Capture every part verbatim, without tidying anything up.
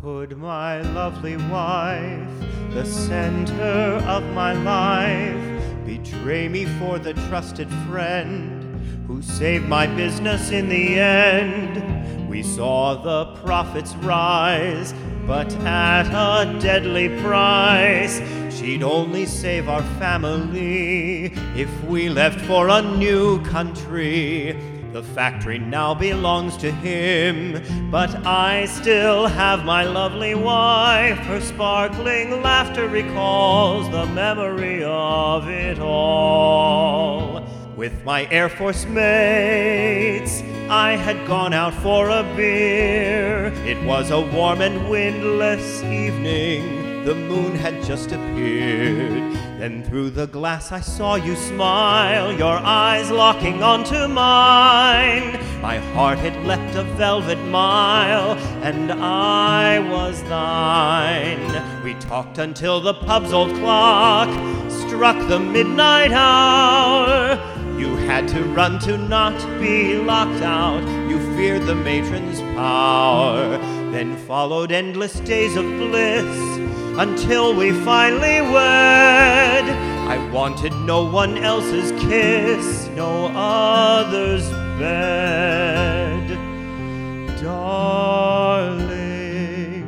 Could my lovely wife, the center of my life, betray me for the trusted friend who saved my business in the end? We saw the profits rise, but at a deadly price. She'd only save our family if we left for a new country. The factory now belongs to him, but I still have my lovely wife. Her sparkling laughter recalls the memory of it all. With my Air Force mates, I had gone out for a beer. It was a warm and windless evening. The moon had just appeared. Then through the glass I saw you smile, your eyes locking onto mine. My heart had leapt a velvet mile, and I was thine. We talked until the pub's old clock struck the midnight hour. You had to run to not be locked out. You feared the matron's power. Then followed endless days of bliss until we finally wed. I wanted no one else's kiss, no other's bed. Darling,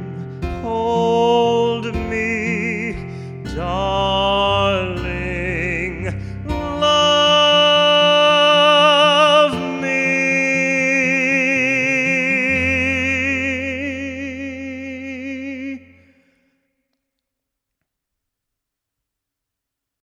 hold me. Darling,